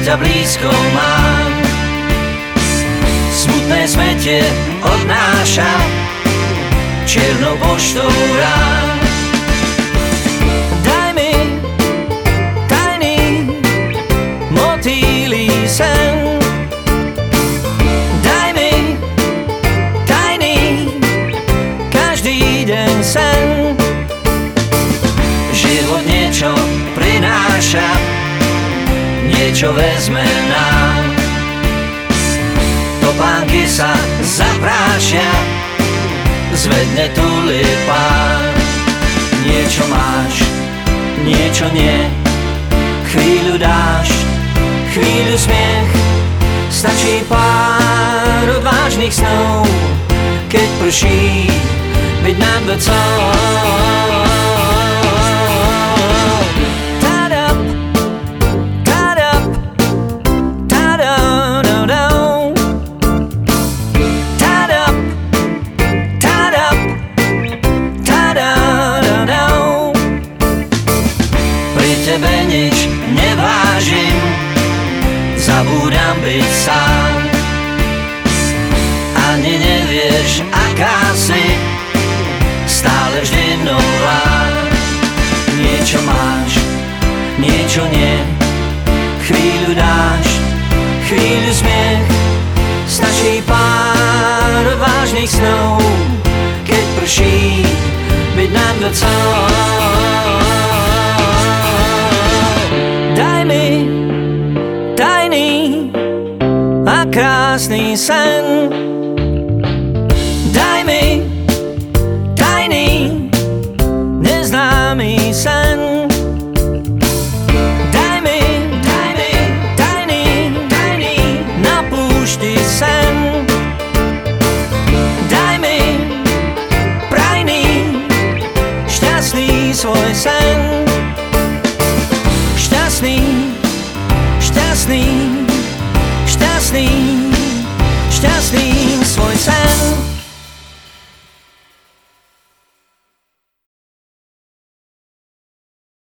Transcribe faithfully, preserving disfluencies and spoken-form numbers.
ťa blízko mám. Smutné smetie odnáša čiernou poštou rán. Daj mi tajný motýlí sen. Daj mi tajný každý deň sen. Život niečo prináša, niečo vezme nám. Topánky sa zaprášia, zvedne tulipán. Niečo máš, niečo nie, chvíľu dáš, chvíľu smiech. Stačí pár odvážnych snov, keď prší, byť nad vecou. Tebe nič nevážim, zabúdam byť sám. Ani nevieš, aká si, stále vždy nová. Niečo máš, niečo nie, chvíľu dáš, chvíľu smiech. Stačí pár vážnych snov, keď prší, byť nad vecou. Daj mi tajný a krásny sen. Daj mi tajný neznámy sen. Daj mi, daj mi tajný, tajný na púšti sen. Daj mi prajný šťastný svoj sen. Šťastný, šťastný